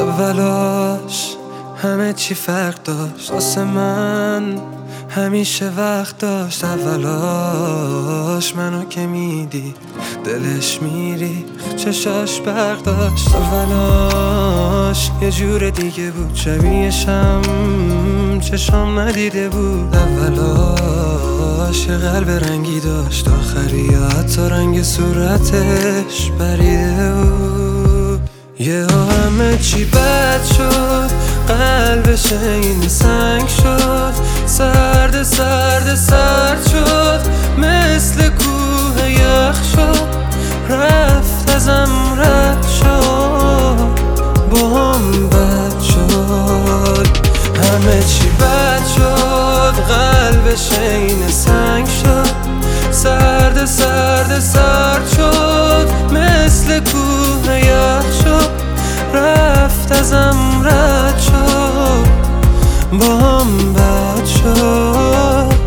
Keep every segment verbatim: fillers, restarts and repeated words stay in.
اولاش همه چی فرق داشت، واسه من همیشه وقت داشت. اولاش منو که میدی دلش میری، چشاش برق داشت. اولاش یه جور دیگه بود، شبیهشم چشام ندیده بود. اولاش یه قلب رنگی داشت، آخری حتی رنگ صورتش پریده بود. یه همه چی بد شد، قلبش این سنگ شد. سرد سرد سرد شد، مثل کوه یخ شد. رفت ازم رد شد، با هم بد شد. همه چی بد شد، قلبش این سنگ شد. سرد سرد سرد شد، مثل کوه یخ شد. رفت ازم رد شد، با هم بد شد.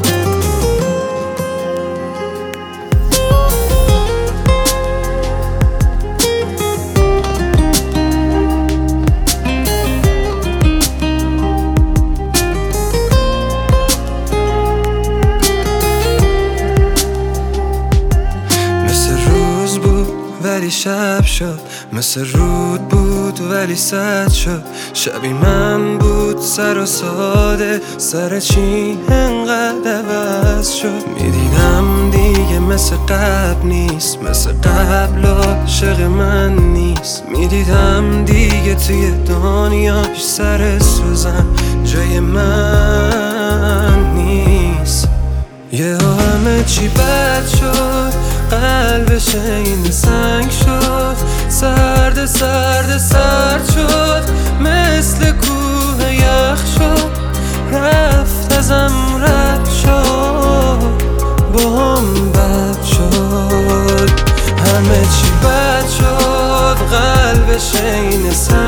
مثل روز بود ولی شب شد، مثل رود بود ولی سد شد. شبی من بود سر و ساده، سر چی انقدر عوض شد. میدیدم دیگه مثل قبل نیست، مثل قبل عاشق من نیست. میدیدم دیگه توی دنیاش سر سوزن جای من نیست. یه همه چی بد شد، قلبش این سنگ شد. سرد سرد سرد شد، مثل کوه یخ شد. رفت ازم رد شد، با هم بد شد. همه چی بد شد، قلبش این سنگ